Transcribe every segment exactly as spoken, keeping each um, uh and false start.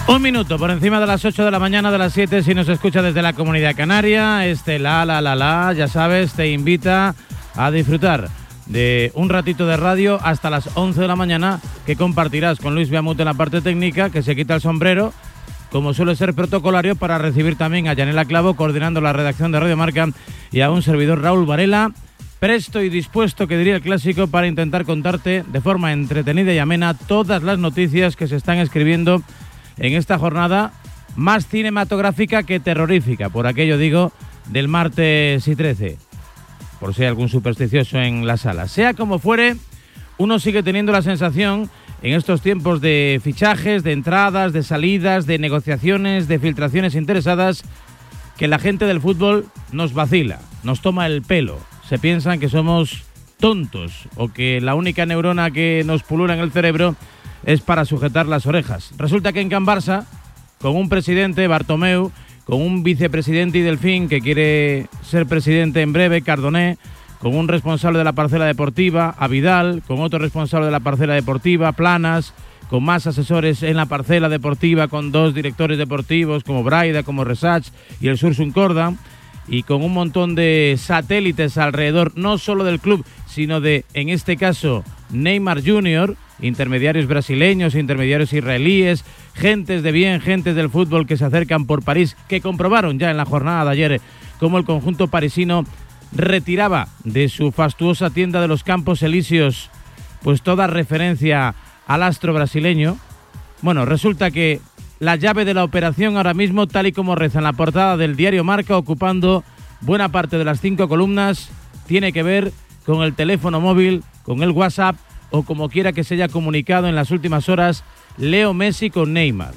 Un minuto por encima de las ocho de la mañana, de las siete si nos escucha desde la Comunidad Canaria. Este la la la la, ya sabes, te invita a disfrutar de un ratito de radio hasta las once de la mañana, que compartirás con Luis Beamut en la parte técnica, que se quita el sombrero, como suele ser protocolario, para recibir también a Yanela Clavo, coordinando la redacción de Radio Marca, y a un servidor, Raúl Varela, presto y dispuesto, que diría el clásico, para intentar contarte de forma entretenida y amena todas las noticias que se están escribiendo en esta jornada más cinematográfica que terrorífica, por aquello digo, del martes y trece, por si hay algún supersticioso en la sala. Sea como fuere, uno sigue teniendo la sensación, en estos tiempos de fichajes, de entradas, de salidas, de negociaciones, de filtraciones interesadas, que la gente del fútbol nos vacila, nos toma el pelo. Se piensan que somos tontos o que la única neurona que nos pulula en el cerebro es para sujetar las orejas. Resulta que en Can Barça, con un presidente, Bartomeu, con un vicepresidente y Delfín, que quiere ser presidente en breve, Cardoné, con un responsable de la parcela deportiva, Avidal, con otro responsable de la parcela deportiva, Planas, con más asesores en la parcela deportiva, con dos directores deportivos como Braida, como Resach y el Sursun Corda, y con un montón de satélites alrededor, no solo del club, sino de, en este caso, Neymar junior, intermediarios brasileños, intermediarios israelíes, gentes de bien, gentes del fútbol que se acercan por París, que comprobaron ya en la jornada de ayer cómo el conjunto parisino retiraba de su fastuosa tienda de los Campos Elíseos pues toda referencia al astro brasileño. Bueno, resulta que la llave de la operación ahora mismo, tal y como reza en la portada del diario Marca, ocupando buena parte de las cinco columnas, tiene que ver con el teléfono móvil, con el WhatsApp, o como quiera que se haya comunicado en las últimas horas Leo Messi con Neymar.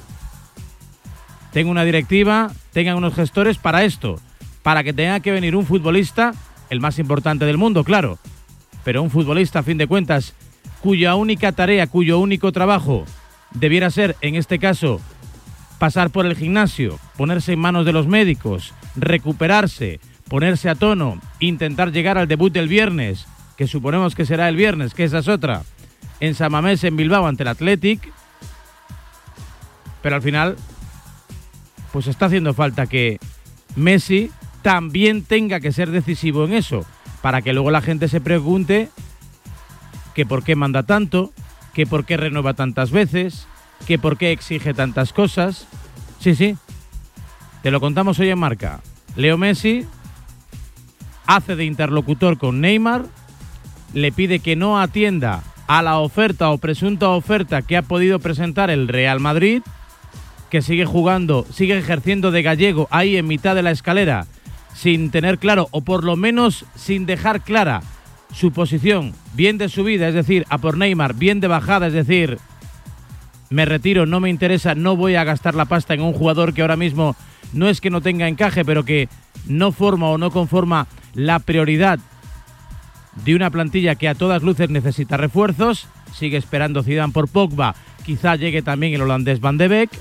Tengo una directiva, tengan unos gestores para esto, para que tenga que venir un futbolista, el más importante del mundo, claro, pero un futbolista, a fin de cuentas, cuya única tarea, cuyo único trabajo debiera ser, en este caso, pasar por el gimnasio, ponerse en manos de los médicos, recuperarse, ponerse a tono, intentar llegar al debut del viernes, que suponemos que será el viernes, que esa es otra, en San Mamés, en Bilbao, ante el Athletic. Pero al final, pues está haciendo falta que Messi también tenga que ser decisivo en eso, para que luego la gente se pregunte que por qué manda tanto, que por qué renueva tantas veces, que por qué exige tantas cosas. Sí, sí, te lo contamos hoy en Marca. Leo Messi hace de interlocutor con Neymar, le pide que no atienda a la oferta o presunta oferta que ha podido presentar el Real Madrid, que sigue jugando, sigue ejerciendo de gallego ahí en mitad de la escalera, sin tener claro, o por lo menos sin dejar clara su posición, bien de subida, es decir, a por Neymar, bien de bajada, es decir, me retiro, no me interesa, no voy a gastar la pasta en un jugador que ahora mismo no es que no tenga encaje, pero que no forma o no conforma la prioridad de una plantilla que a todas luces necesita refuerzos. Sigue esperando Zidane por Pogba, quizá llegue también el holandés Van de Beek.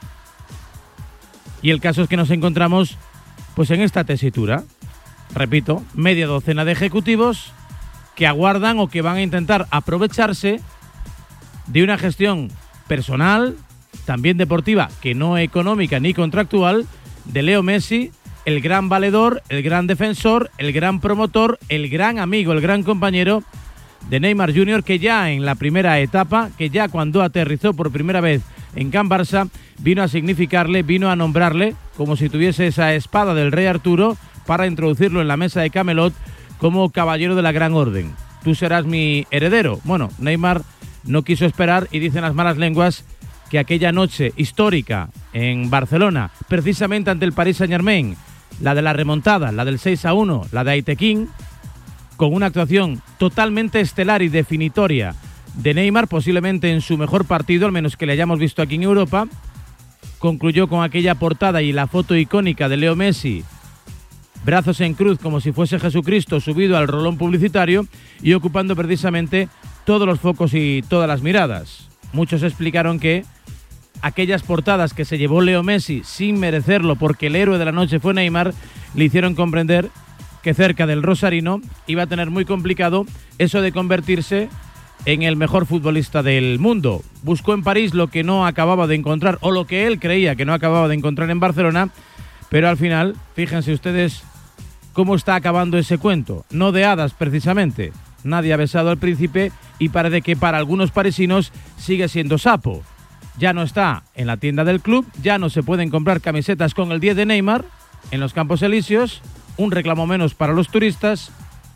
Y el caso es que nos encontramos pues en esta tesitura, repito, media docena de ejecutivos que aguardan o que van a intentar aprovecharse de una gestión personal, también deportiva, que no económica ni contractual, de Leo Messi, el gran valedor, el gran defensor, el gran promotor, el gran amigo, el gran compañero de Neymar junior, que ya en la primera etapa, que ya cuando aterrizó por primera vez en Can Barça, vino a significarle, vino a nombrarle, como si tuviese esa espada del rey Arturo, para introducirlo en la mesa de Camelot como caballero de la Gran Orden. Tú serás mi heredero. Bueno, Neymar no quiso esperar y dicen las malas lenguas que aquella noche histórica en Barcelona, precisamente ante el Paris Saint-Germain, la de la remontada, la del seis a uno, la de Aitekin, con una actuación totalmente estelar y definitoria de Neymar, posiblemente en su mejor partido, al menos que le hayamos visto aquí en Europa, concluyó con aquella portada y la foto icónica de Leo Messi, brazos en cruz como si fuese Jesucristo subido al rolón publicitario y ocupando precisamente todos los focos y todas las miradas. Muchos explicaron que aquellas portadas que se llevó Leo Messi sin merecerlo, porque el héroe de la noche fue Neymar, le hicieron comprender que cerca del rosarino iba a tener muy complicado eso de convertirse en el mejor futbolista del mundo. Buscó en París lo que no acababa de encontrar, o lo que él creía que no acababa de encontrar en Barcelona, pero al final, fíjense ustedes cómo está acabando ese cuento. No de hadas, precisamente. Nadie ha besado al príncipe y parece que para algunos parisinos sigue siendo sapo. Ya no está en la tienda del club, ya no se pueden comprar camisetas con el diez de Neymar en los Campos Elíseos, un reclamo menos para los turistas,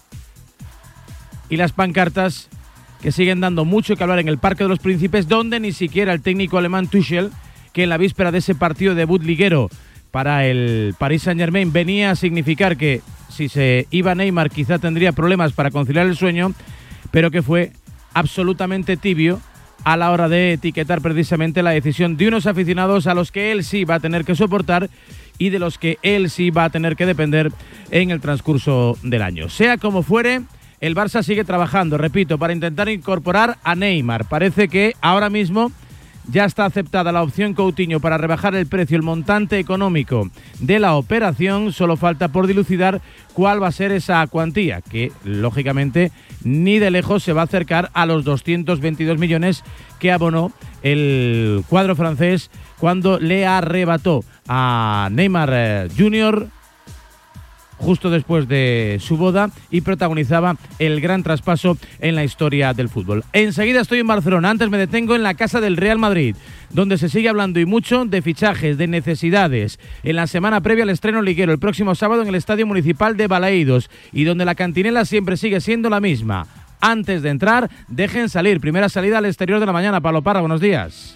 y las pancartas que siguen dando mucho que hablar en el Parque de los Príncipes, donde ni siquiera el técnico alemán Tuchel, que en la víspera de ese partido de debut liguero para el Paris Saint-Germain venía a significar que si se iba Neymar quizá tendría problemas para conciliar el sueño, pero que fue absolutamente tibio a la hora de etiquetar precisamente la decisión de unos aficionados a los que él sí va a tener que soportar y de los que él sí va a tener que depender en el transcurso del año. Sea como fuere, el Barça sigue trabajando, repito, para intentar incorporar a Neymar. Parece que ahora mismo ya está aceptada la opción Coutinho para rebajar el precio, el montante económico de la operación. Solo falta por dilucidar cuál va a ser esa cuantía, que lógicamente ni de lejos se va a acercar a los doscientos veintidós millones que abonó el cuadro francés cuando le arrebató a Neymar junior justo después de su boda y protagonizaba el gran traspaso en la historia del fútbol. Enseguida estoy en Barcelona, antes me detengo en la casa del Real Madrid, donde se sigue hablando y mucho de fichajes, de necesidades, en la semana previa al estreno liguero, el próximo sábado en el Estadio Municipal de Balaídos, y donde la cantinela siempre sigue siendo la misma. Antes de entrar, dejen salir, primera salida al exterior de la mañana. Pablo Parra, buenos días.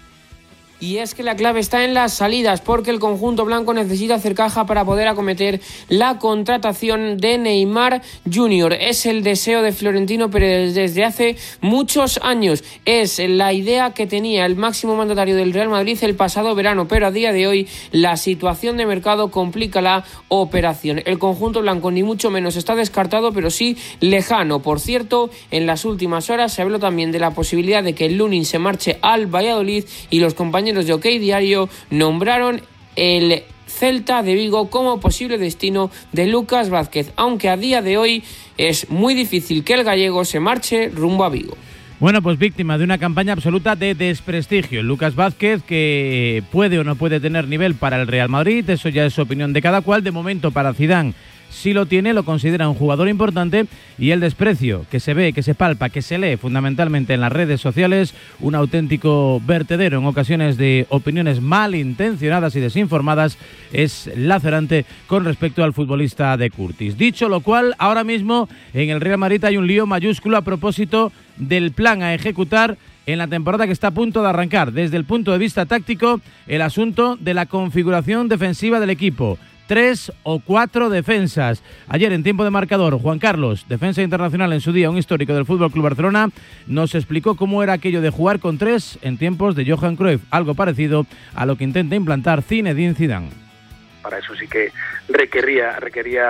Y es que la clave está en las salidas, porque el conjunto blanco necesita hacer caja para poder acometer la contratación de Neymar junior Es el deseo de Florentino Pérez desde hace muchos años. Es la idea que tenía el máximo mandatario del Real Madrid el pasado verano, pero a día de hoy la situación de mercado complica la operación. El conjunto blanco ni mucho menos está descartado, pero sí lejano. Por cierto, en las últimas horas se habló también de la posibilidad de que el Lunin se marche al Valladolid, y los compañeros de OK Diario nombraron el Celta de Vigo como posible destino de Lucas Vázquez, aunque a día de hoy es muy difícil que el gallego se marche rumbo a Vigo. Bueno, pues víctima de una campaña absoluta de desprestigio. Lucas Vázquez, que puede o no puede tener nivel para el Real Madrid, eso ya es opinión de cada cual. De momento para Zidane sí lo tiene, lo considera un jugador importante, y el desprecio que se ve, que se palpa, que se lee fundamentalmente en las redes sociales, un auténtico vertedero en ocasiones de opiniones malintencionadas y desinformadas, es lacerante con respecto al futbolista de Curtis. Dicho lo cual, ahora mismo en el Real Madrid hay un lío mayúsculo a propósito del plan a ejecutar en la temporada que está a punto de arrancar. Desde el punto de vista táctico, el asunto de la configuración defensiva del equipo. Tres o cuatro defensas. Ayer en tiempo de marcador, Juan Carlos, defensa internacional en su día, un histórico del F C Barcelona, nos explicó cómo era aquello de jugar con tres en tiempos de Johan Cruyff, algo parecido a lo que intenta implantar Zinedine Zidane. Para eso sí que requería, requería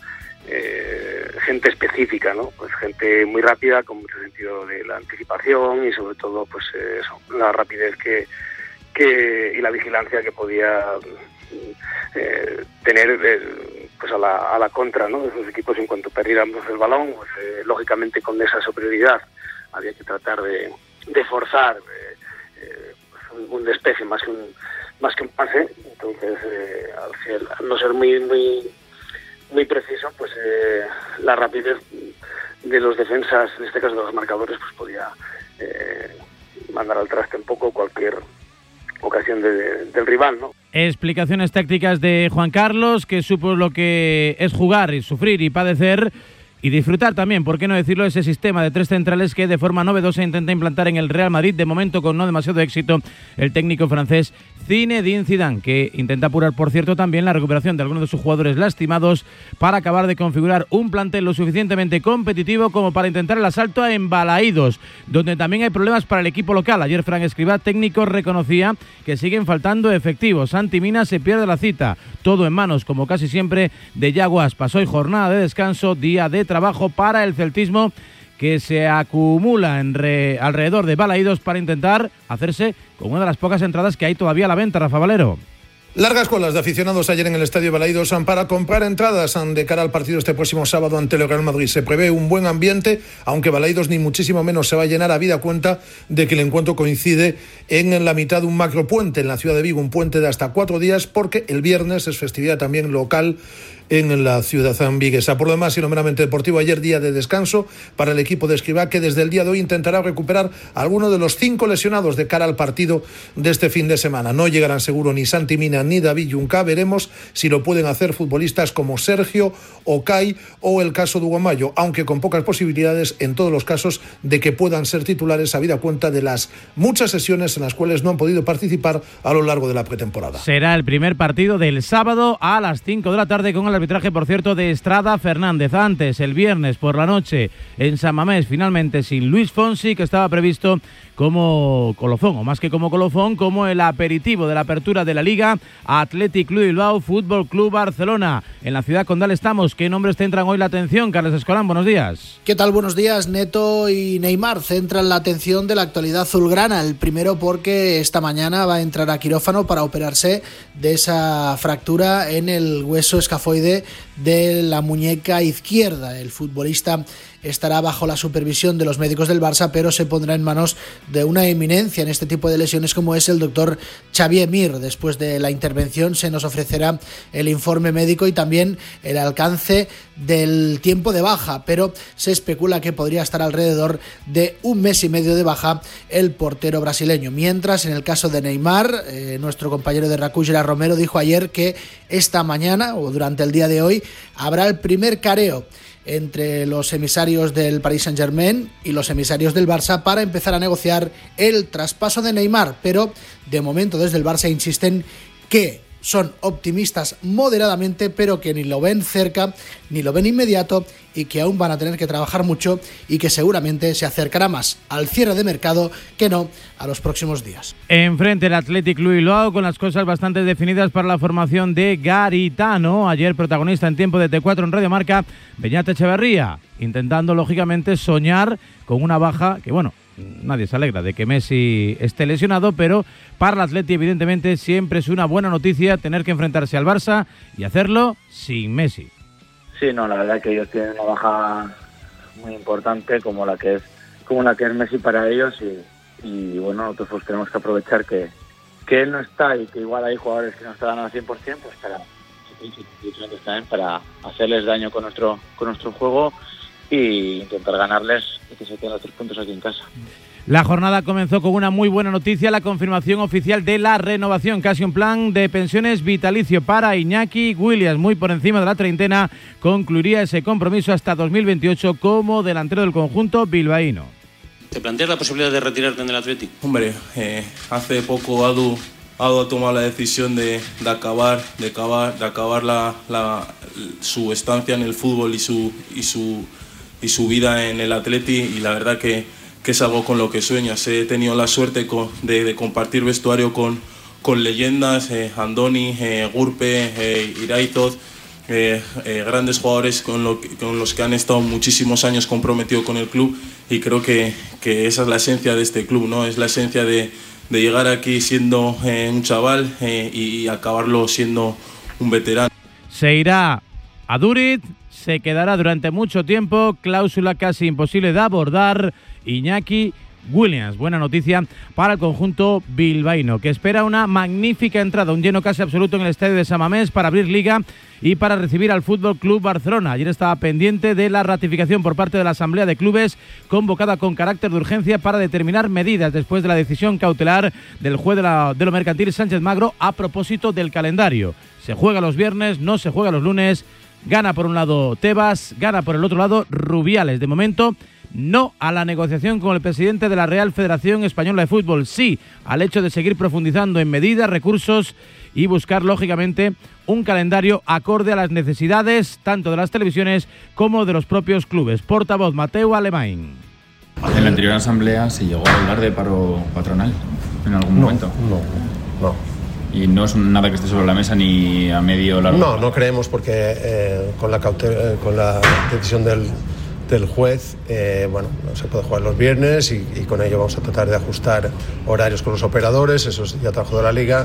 eh, gente específica, ¿no? Pues gente muy rápida, con mucho sentido de la anticipación y sobre todo pues eh, eso, la rapidez que, que y la vigilancia que podía Eh, tener eh, pues a la, a la contra, ¿no?, de esos equipos en cuanto perdiéramos el balón. Pues, eh, lógicamente con esa superioridad había que tratar de, de forzar eh, eh, pues un, un despeje más que un más que un pase. Entonces eh, al, ser, al no ser muy muy muy preciso, pues eh, la rapidez de los defensas, en este caso de los marcadores, pues podía eh, mandar al traste un poco cualquier ocasión de, de, del rival, ¿no? Explicaciones tácticas de Juan Carlos, que supo lo que es jugar y sufrir y padecer y disfrutar también, por qué no decirlo, ese sistema de tres centrales que de forma novedosa intenta implantar en el Real Madrid, de momento con no demasiado éxito, el técnico francés Zinedine Zidane, que intenta apurar, por cierto, también la recuperación de algunos de sus jugadores lastimados para acabar de configurar un plantel lo suficientemente competitivo como para intentar el asalto a Balaídos, donde también hay problemas para el equipo local. Ayer Frank Escribá, técnico, reconocía que siguen faltando efectivos. Santi Mina se pierde la cita, todo en manos, como casi siempre, de Yago Aspas. Hoy jornada de descanso, día de trabajo para el celtismo, que se acumula en re, alrededor de Balaídos para intentar hacerse con una de las pocas entradas que hay todavía a la venta, Rafa Valero. Largas colas de aficionados ayer en el Estadio Balaidos para comprar entradas de cara al partido este próximo sábado ante el Real Madrid. Se prevé un buen ambiente, aunque Balaidos ni muchísimo menos se va a llenar, habida cuenta de que el encuentro coincide en la mitad de un macropuente en la ciudad de Vigo, un puente de hasta cuatro días, porque el viernes es festividad también local en la ciudad viguesa. Por lo demás, y lo meramente deportivo, ayer día de descanso para el equipo de Escribá, que desde el día de hoy intentará recuperar a alguno de los cinco lesionados de cara al partido de este fin de semana. No llegarán seguro ni Santi Mina ni David Junca. Veremos si lo pueden hacer futbolistas como Sergio, Okay o el caso de Hugo Mayo, aunque con pocas posibilidades en todos los casos de que puedan ser titulares, habida cuenta de las muchas sesiones en las cuales no han podido participar a lo largo de la pretemporada. Será el primer partido del sábado a las cinco de la tarde con el arbitraje, por cierto, de Estrada Fernández. Antes, el viernes por la noche en San Mamés, finalmente sin Luis Fonsi, que estaba previsto como colofón, o más que como colofón, como el aperitivo de la apertura de la Liga. Athletic Club Bilbao, Fútbol Club Barcelona. En la ciudad condal estamos. ¿Qué nombres centran hoy la atención? Carles Escolán, buenos días. ¿Qué tal? Buenos días. Neto y Neymar centran la atención de la actualidad azulgrana. El primero porque esta mañana va a entrar a quirófano para operarse de esa fractura en el hueso escafoide de la muñeca izquierda. El futbolista estará bajo la supervisión de los médicos del Barça, pero se pondrá en manos de una eminencia en este tipo de lesiones como es el doctor Xavier Mir. Después de la intervención se nos ofrecerá el informe médico y también el alcance del tiempo de baja, pero se especula que podría estar alrededor de un mes y medio de baja el portero brasileño. Mientras, en el caso de Neymar, eh, nuestro compañero de Raku, Gerard Romero, dijo ayer que esta mañana o durante el día de hoy habrá el primer careo entre los emisarios del Paris Saint-Germain y los emisarios del Barça para empezar a negociar el traspaso de Neymar, pero de momento desde el Barça insisten que son optimistas moderadamente, pero que ni lo ven cerca, ni lo ven inmediato y que aún van a tener que trabajar mucho y que seguramente se acercará más al cierre de mercado que no a los próximos días. Enfrente el Athletic Club Bilbao con las cosas bastante definidas para la formación de Garitano. Ayer protagonista en tiempo de T cuatro en Radio Marca, Beñat Echeverría, intentando lógicamente soñar con una baja que, bueno, nadie se alegra de que Messi esté lesionado, pero para el Atleti evidentemente siempre es una buena noticia tener que enfrentarse al Barça y hacerlo sin Messi. Sí, no, la verdad es que ellos tienen una baja muy importante como la que es como la que es Messi para ellos y, y bueno, nosotros pues tenemos que aprovechar que, que él no está y que igual hay jugadores que no están al cien por ciento pues para, para hacerles daño con nuestro, con nuestro juego y intentar ganarles y que se queden los tres puntos aquí en casa. La jornada comenzó con una muy buena noticia, la confirmación oficial de la renovación, casi un plan de pensiones vitalicio para Iñaki Williams, muy por encima de la treintena, concluiría ese compromiso hasta dos mil veintiocho como delantero del conjunto bilbaíno. ¿Te planteas la posibilidad de retirarte en el Athletic? Hombre, eh, hace poco Adu, Adu ha tomado la decisión de, de acabar, de acabar, de acabar la, la, su estancia en el fútbol y su y su y su vida en el Atleti, y la verdad que, que es algo con lo que sueñas. He tenido la suerte con, de, de compartir vestuario con, con leyendas, eh, Andoni, eh, Gurpe, eh, Iraizoz, eh, eh, grandes jugadores con, lo que, con los que han estado muchísimos años comprometidos con el club, y creo que, que esa es la esencia de este club, ¿no? Es la esencia de, de llegar aquí siendo eh, un chaval eh, y acabarlo siendo un veterano. Se irá a Duriz, se quedará durante mucho tiempo, cláusula casi imposible de abordar, Iñaki Williams. Buena noticia para el conjunto bilbaíno, que espera una magnífica entrada, un lleno casi absoluto en el estadio de San Mamés para abrir Liga y para recibir al Fútbol Club Barcelona. Ayer estaba pendiente de la ratificación por parte de la Asamblea de Clubes, convocada con carácter de urgencia para determinar medidas después de la decisión cautelar del juez de, la, de lo mercantil Sánchez Magro a propósito del calendario. Se juega los viernes, no se juega los lunes. Gana por un lado Tebas, gana por el otro lado Rubiales. De momento, no a la negociación con el presidente de la Real Federación Española de Fútbol, sí al hecho de seguir profundizando en medidas, recursos y buscar, lógicamente, un calendario acorde a las necesidades tanto de las televisiones como de los propios clubes. Portavoz Mateu Alemany. En la anterior asamblea se llegó a hablar de paro patronal en algún no, momento. No, no. Y no es nada que esté sobre la mesa ni a medio o largo. No, no creemos porque eh, con, la cautela, eh, con la decisión del, del juez, eh, bueno, no se puede jugar los viernes y, y con ello vamos a tratar de ajustar horarios con los operadores, eso es ya trabajo de la Liga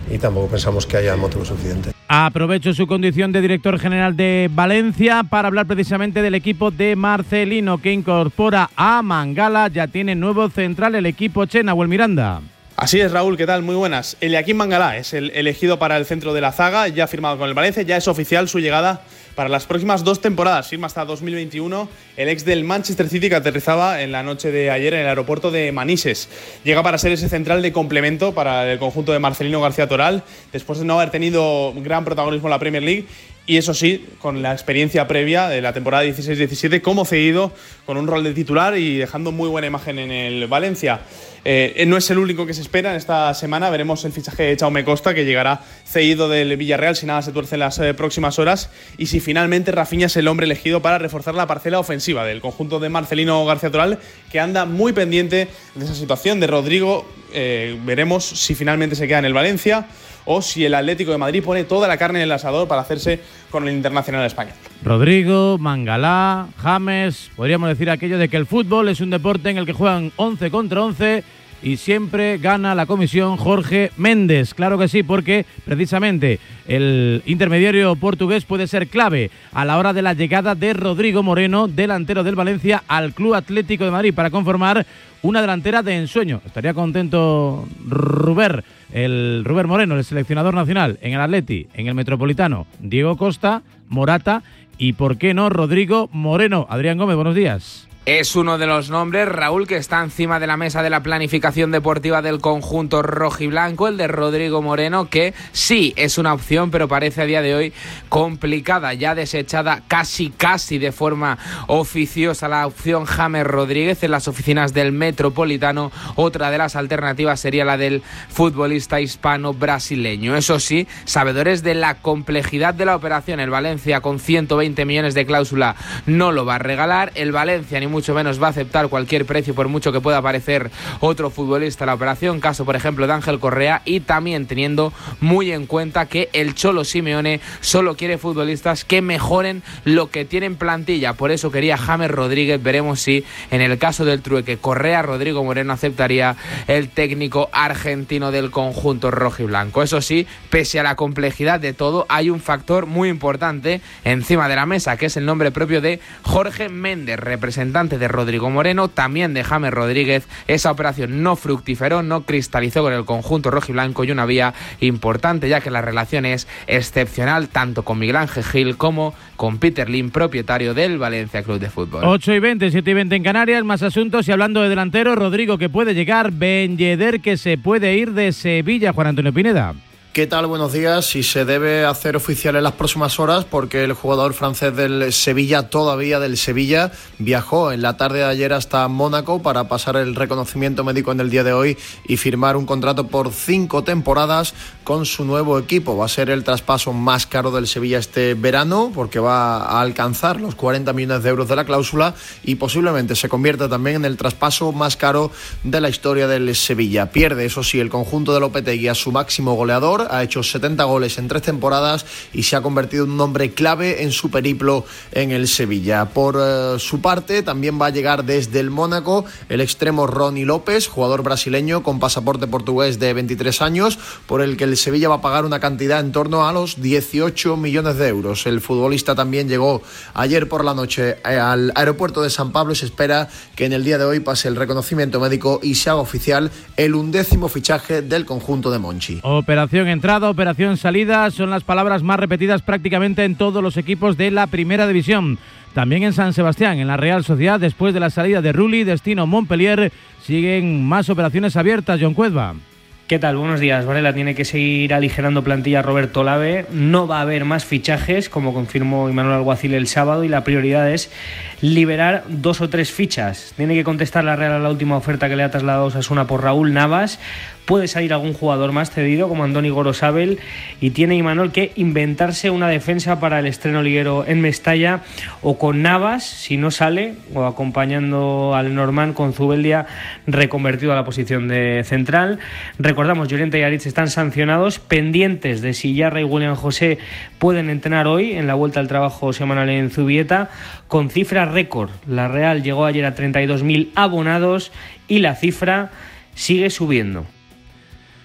y tampoco pensamos que haya motivo suficiente. Aprovecho su condición de director general de Valencia para hablar precisamente del equipo de Marcelino, que incorpora a Mangala. Ya tiene nuevo central el equipo Chen, Nahuel Miranda. Así es, Raúl, ¿qué tal? Muy buenas. Eliaquim Mangala es el elegido para el centro de la zaga, ya ha firmado con el Valencia, ya es oficial su llegada para las próximas dos temporadas, firma hasta dos mil veintiuno, el ex del Manchester City que aterrizaba en la noche de ayer en el aeropuerto de Manises. Llega para ser ese central de complemento para el conjunto de Marcelino García Toral, después de no haber tenido gran protagonismo en la Premier League, y eso sí, con la experiencia previa de la temporada dieciséis diecisiete como cedido, con un rol de titular y dejando muy buena imagen en el Valencia. Eh, no es el único que se espera en esta semana, veremos el fichaje de Jaume Costa, que llegará cedido del Villarreal si nada se tuerce en las eh, próximas horas, y si finalmente Rafinha es el hombre elegido para reforzar la parcela ofensiva del conjunto de Marcelino García Toral, que anda muy pendiente de esa situación de Rodrigo. Eh, veremos si finalmente se queda en el Valencia o si el Atlético de Madrid pone toda la carne en el asador para hacerse con el Internacional español. Rodrigo, Mangala, James, podríamos decir aquello de que el fútbol es un deporte en el que juegan once contra once y siempre gana la comisión Jorge Méndez. Claro que sí, porque precisamente el intermediario portugués puede ser clave a la hora de la llegada de Rodrigo Moreno, delantero del Valencia, al Club Atlético de Madrid para conformar una delantera de ensueño. Estaría contento Ruber, el Ruber Moreno, el seleccionador nacional, en el Atleti, en el Metropolitano, Diego Costa, Morata y, ¿por qué no, Rodrigo Moreno? Adrián Gómez, buenos días. Es uno de los nombres, Raúl, que está encima de la mesa de la planificación deportiva del conjunto rojiblanco, el de Rodrigo Moreno, que sí es una opción, pero parece a día de hoy complicada, ya desechada casi casi de forma oficiosa la opción James Rodríguez en las oficinas del Metropolitano. Otra de las alternativas sería la del futbolista hispano-brasileño. Eso sí, sabedores de la complejidad de la operación, el Valencia con ciento veinte millones de cláusula no lo va a regalar, el Valencia ni mucho menos va a aceptar cualquier precio por mucho que pueda aparecer otro futbolista en la operación, caso por ejemplo de Ángel Correa, y también teniendo muy en cuenta que el Cholo Simeone solo quiere futbolistas que mejoren lo que tienen plantilla, por eso quería James Rodríguez. Veremos si en el caso del trueque Correa, Rodrigo Moreno aceptaría el técnico argentino del conjunto rojiblanco. Eso sí, pese a la complejidad de todo, hay un factor muy importante encima de la mesa, que es el nombre propio de Jorge Méndez, representante de Rodrigo Moreno, también de James Rodríguez. Esa operación no fructiferó, no cristalizó con el conjunto rojiblanco, y una vía importante, ya que la relación es excepcional tanto con Miguel Ángel Gil como con Peter Lim, propietario del Valencia Club de Fútbol. ocho y veinte, siete y veinte en Canarias, más asuntos, y hablando de delantero, Rodrigo que puede llegar, Ben Yedder que se puede ir de Sevilla. Juan Antonio Pineda. ¿Qué tal? Buenos días. Y se debe hacer oficial en las próximas horas porque el jugador francés del Sevilla, todavía del Sevilla, viajó en la tarde de ayer hasta Mónaco para pasar el reconocimiento médico en el día de hoy y firmar un contrato por cinco temporadas con su nuevo equipo. Va a ser el traspaso más caro del Sevilla este verano porque va a alcanzar los cuarenta millones de euros de la cláusula y posiblemente se convierta también en el traspaso más caro de la historia del Sevilla. Pierde, eso sí, el conjunto de Lopetegui a su máximo goleador. Ha hecho setenta goles en tres temporadas y se ha convertido en un hombre clave en su periplo en el Sevilla. Por uh, su parte, también va a llegar desde el Mónaco el extremo Ronny López, jugador brasileño con pasaporte portugués de veintitrés años, por el que el Sevilla va a pagar una cantidad en torno a los dieciocho millones de euros. El futbolista también llegó ayer por la noche al aeropuerto de San Pablo y se espera que en el día de hoy pase el reconocimiento médico y se haga oficial el undécimo fichaje del conjunto de Monchi. Operación entrada, operación salida, son las palabras más repetidas prácticamente en todos los equipos de la Primera División. También en San Sebastián, en la Real Sociedad, después de la salida de Rulli, destino Montpellier, siguen más operaciones abiertas. John Cuedva. ¿Qué tal? Buenos días. Varela tiene que seguir aligerando plantilla Roberto Lave. No va a haber más fichajes, como confirmó Imanol Alguacil el sábado, y la prioridad es liberar dos o tres fichas. Tiene que contestar la Real a la última oferta que le ha trasladado Osasuna por Raúl Navas. Puede salir algún jugador más cedido, como Andoni Gorosabel, y tiene Imanol que inventarse una defensa para el estreno liguero en Mestalla, o con Navas, si no sale, o acompañando al Normand con Zubeldia reconvertido a la posición de central. Recordamos, Llorente y Aritz están sancionados, pendientes de si Yarra y William José pueden entrenar hoy en la vuelta al trabajo semanal en Zubieta, con cifra récord. La Real llegó ayer a treinta y dos mil abonados y la cifra sigue subiendo.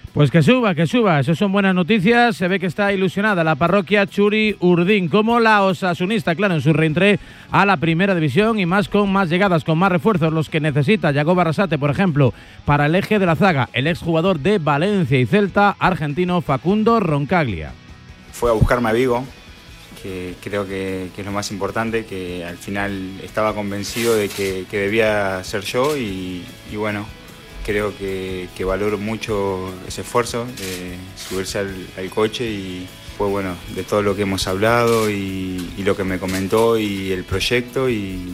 Pues que suba, que suba, eso son buenas noticias. Se ve que está ilusionada la parroquia Churi Urdín, como la osasunista, claro, en su reentré a la primera división y más con más llegadas, con más refuerzos, los que necesita Yago Barrasate, por ejemplo, para el eje de la zaga, el exjugador de Valencia y Celta, argentino Facundo Roncaglia. Fue a buscarme a Vigo, que creo que, que es lo más importante, que al final estaba convencido de que, que debía ser yo y, y bueno, creo que, que valoro mucho ese esfuerzo de subirse al, al coche y fue bueno, de todo lo que hemos hablado y, y lo que me comentó y el proyecto y,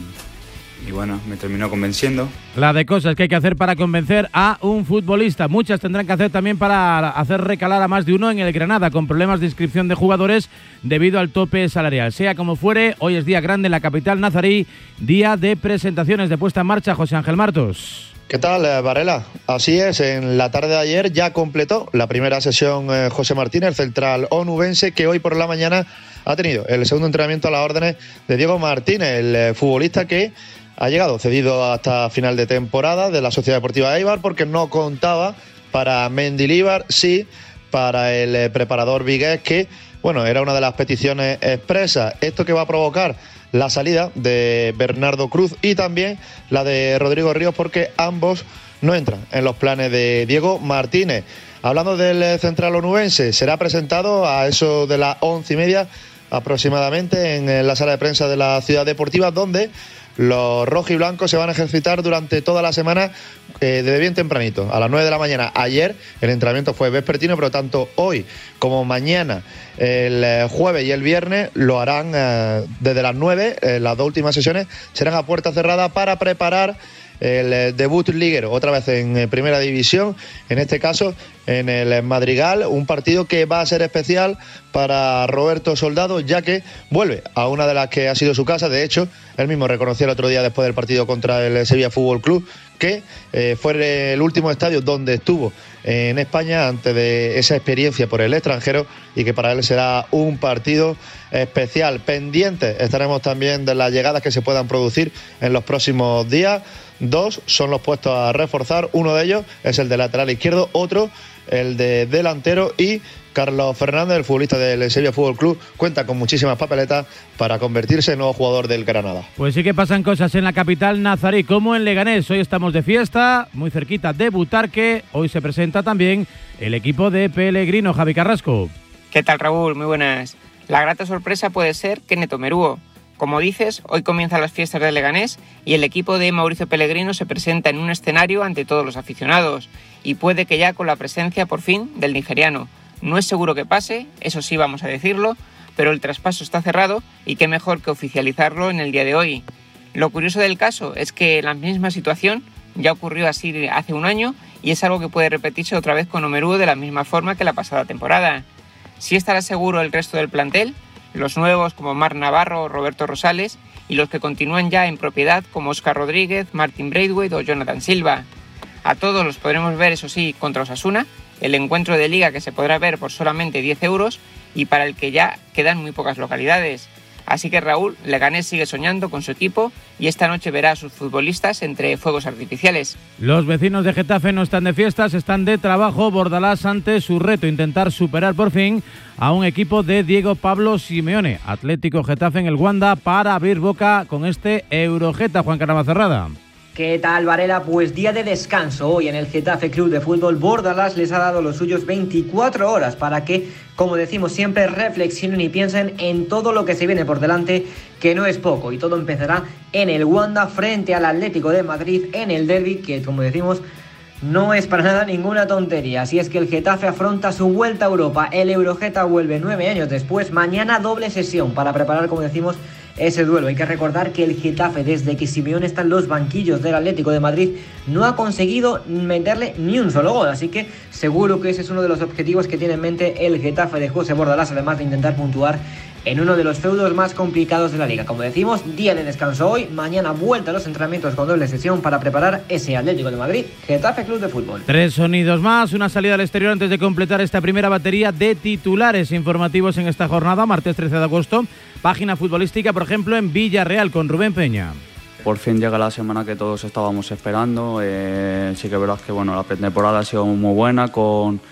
y bueno, me terminó convenciendo. La de cosas que hay que hacer para convencer a un futbolista. Muchas tendrán que hacer también para hacer recalar a más de uno en el Granada, con problemas de inscripción de jugadores debido al tope salarial. Sea como fuere, hoy es día grande en la capital nazarí, día de presentaciones, de puesta en marcha. José Ángel Martos. ¿Qué tal, Varela? Así es, en la tarde de ayer ya completó la primera sesión eh, José Martínez, central onubense, que hoy por la mañana ha tenido el segundo entrenamiento a las órdenes de Diego Martínez, el eh, futbolista que ha llegado cedido hasta final de temporada de la Sociedad Deportiva de Eibar, porque no contaba para Mendilibar, sí para el eh, preparador vigués, que bueno, era una de las peticiones expresas. Esto que va a provocar la salida de Bernardo Cruz y también la de Rodrigo Ríos, porque ambos no entran en los planes de Diego Martínez. Hablando del central onubense, será presentado a eso de las once y media aproximadamente en la sala de prensa de la Ciudad Deportiva, donde los rojiblancos se van a ejercitar durante toda la semana eh, desde bien tempranito, a las nueve de la mañana. Ayer el entrenamiento fue vespertino, pero tanto hoy como mañana, el eh, jueves y el viernes, lo harán eh, desde las nueve. Eh, las dos últimas sesiones serán a puerta cerrada para preparar el eh, debut liguero, otra vez en eh, primera división, en este caso en el Madrigal, un partido que va a ser especial para Roberto Soldado, ya que vuelve a una de las que ha sido su casa. De hecho, él mismo reconoció el otro día, después del partido contra el Sevilla Fútbol Club, que eh, fue el último estadio donde estuvo en España antes de esa experiencia por el extranjero, y que para él será un partido especial. Pendientes estaremos también de las llegadas que se puedan producir en los próximos días. Dos son los puestos a reforzar, uno de ellos es el de lateral izquierdo, otro el de delantero, y Carlos Fernández, el futbolista del Sevilla Fútbol Club, cuenta con muchísimas papeletas para convertirse en nuevo jugador del Granada. Pues sí que pasan cosas en la capital nazarí, como en Leganés. Hoy estamos de fiesta, muy cerquita de Butarque. Hoy se presenta también el equipo de Pellegrino. Javi Carrasco. ¿Qué tal, Raúl? Muy buenas. La grata sorpresa puede ser Kenneto Merúo. Como dices, hoy comienzan las fiestas de Leganés y el equipo de Mauricio Pellegrino se presenta en un escenario ante todos los aficionados, y puede que ya con la presencia por fin del nigeriano. No es seguro que pase, eso sí vamos a decirlo, pero el traspaso está cerrado y qué mejor que oficializarlo en el día de hoy. Lo curioso del caso es que la misma situación ya ocurrió así hace un año y es algo que puede repetirse otra vez con Omeruo de la misma forma que la pasada temporada. Sí estará seguro el resto del plantel, los nuevos como Marc Navarro, Roberto Rosales, y los que continúan ya en propiedad como Óscar Rodríguez, Martin Braithwaite o Jonathan Silva. A todos los podremos ver, eso sí, contra Osasuna, el encuentro de liga que se podrá ver por solamente diez euros y para el que ya quedan muy pocas localidades. Así que Raúl, Leganés sigue soñando con su equipo y esta noche verá a sus futbolistas entre fuegos artificiales. Los vecinos de Getafe no están de fiestas, están de trabajo. Bordalás ante su reto, intentar superar por fin a un equipo de Diego Pablo Simeone. Atlético Getafe en el Wanda para abrir boca con este Eurogeta. Juan Caravacerrada. ¿Qué tal, Varela? Pues día de descanso hoy en el Getafe Club de Fútbol. Bordalás les ha dado los suyos veinticuatro horas para que, como decimos siempre, reflexionen y piensen en todo lo que se viene por delante, que no es poco. Y todo empezará en el Wanda frente al Atlético de Madrid en el derbi, que, como decimos, no es para nada ninguna tontería. Así es que el Getafe afronta su vuelta a Europa. El Eurogeta vuelve nueve años después. Mañana doble sesión para preparar, como decimos, ese duelo. Hay que recordar que el Getafe, desde que Simeone está en los banquillos del Atlético de Madrid, no ha conseguido meterle ni un solo gol, así que seguro que ese es uno de los objetivos que tiene en mente el Getafe de José Bordalás, además de intentar puntuar en uno de los feudos más complicados de la liga. Como decimos, día de descanso hoy, mañana vuelta a los entrenamientos con doble sesión para preparar ese Atlético de Madrid, Getafe Club de Fútbol. Tres sonidos más, una salida al exterior antes de completar esta primera batería de titulares informativos en esta jornada, martes trece de agosto, página futbolística, por ejemplo, en Villarreal con Rubén Peña. Por fin llega la semana que todos estábamos esperando. Eh, sí que es verdad que bueno, la pretemporada ha sido muy buena, con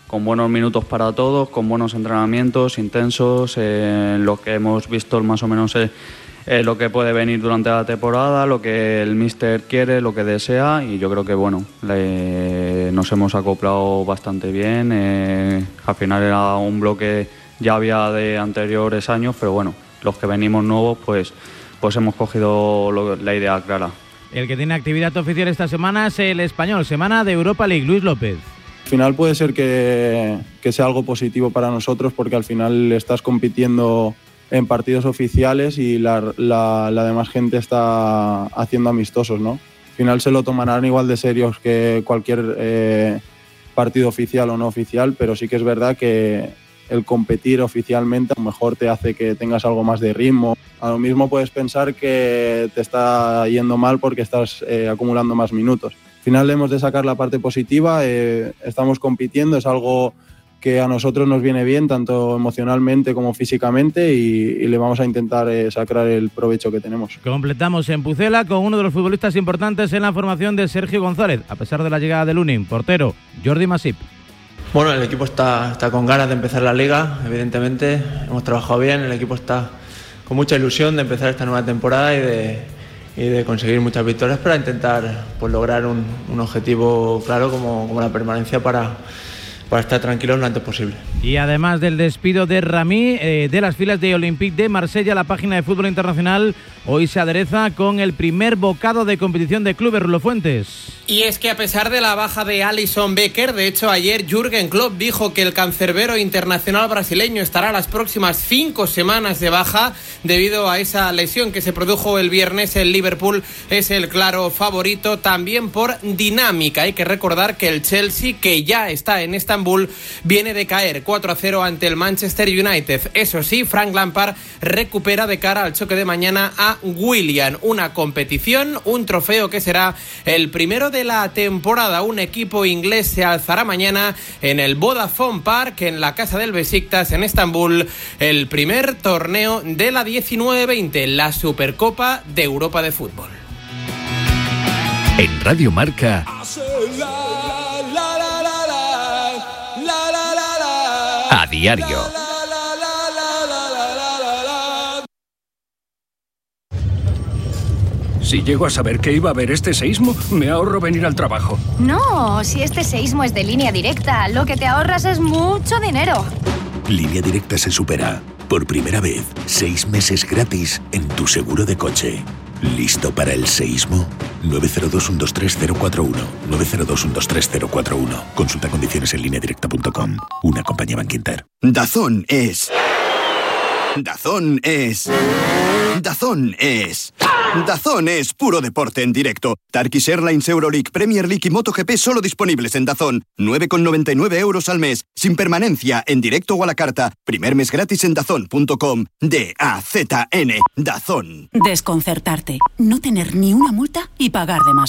con buenos minutos para todos, con buenos entrenamientos intensos, eh, en los que hemos visto más o menos eh, eh, lo que puede venir durante la temporada, lo que el míster quiere, lo que desea, y yo creo que bueno, le, nos hemos acoplado bastante bien. Eh, al final era un bloque ya había de anteriores años, pero bueno, los que venimos nuevos pues, pues hemos cogido lo, la idea clara. El que tiene actividad oficial esta semana es el Español, semana de Europa League. Luis López. Al final puede ser que, que sea algo positivo para nosotros, porque al final estás compitiendo en partidos oficiales y la, la, la demás gente está haciendo amistosos, ¿no? Al final se lo tomarán igual de serios que cualquier eh, partido oficial o no oficial, pero sí que es verdad que el competir oficialmente a lo mejor te hace que tengas algo más de ritmo. A lo mismo puedes pensar que te está yendo mal porque estás eh, acumulando más minutos. Al final debemos de sacar la parte positiva, eh, estamos compitiendo, es algo que a nosotros nos viene bien, tanto emocionalmente como físicamente, y, y le vamos a intentar eh, sacar el provecho que tenemos. Completamos en Pucela con uno de los futbolistas importantes en la formación de Sergio González, a pesar de la llegada de Lunin, portero Jordi Masip. Bueno, el equipo está, está con ganas de empezar la liga, evidentemente, hemos trabajado bien, el equipo está con mucha ilusión de empezar esta nueva temporada y de, y de conseguir muchas victorias para intentar pues, lograr un, un objetivo claro como, como la permanencia para, para estar tranquilos lo antes posible. Y además del despido de Rami, eh, de las filas de Olympique de Marsella, la página de fútbol internacional hoy se adereza con el primer bocado de competición de clubes. Rulo Fuentes. Y es que a pesar de la baja de Alisson Becker, de hecho ayer Jürgen Klopp dijo que el cancerbero internacional brasileño estará las próximas cinco semanas de baja debido a esa lesión que se produjo el viernes. El Liverpool es el claro favorito también por dinámica. Hay que recordar que el Chelsea, que ya está en Estambul, viene de caer cuatro a cero ante el Manchester United. Eso sí, Frank Lampard recupera de cara al choque de mañana a Willian. Una competición, un trofeo que será el primero de la temporada. Un equipo inglés se alzará mañana en el Vodafone Park, en la casa del Besiktas en Estambul, el primer torneo de la diecinueve veinte, la Supercopa de Europa de Fútbol. En Radio Marca, a diario. Si llego a saber que iba a haber este seísmo, me ahorro venir al trabajo. No, si este seísmo es de Línea Directa, lo que te ahorras es mucho dinero. Línea Directa se supera. Por primera vez, seis meses gratis en tu seguro de coche. ¿Listo para el seísmo? nueve cero dos, uno dos tres, cero cuatro uno. nueve cero dos, uno dos tres, cero cuatro uno. Consulta condiciones en línea directa punto com. Una compañía Bankinter. Dazón es... Dazón es... Dazón es... Dazón es puro deporte en directo. Turkish Airlines, Euroleague, Premier League y MotoGP solo disponibles en Dazón. nueve con noventa y nueve euros al mes. Sin permanencia, en directo o a la carta. Primer mes gratis en dazón punto com. D A Z N. Dazón. Desconcertarte. No tener ni una multa y pagar de más.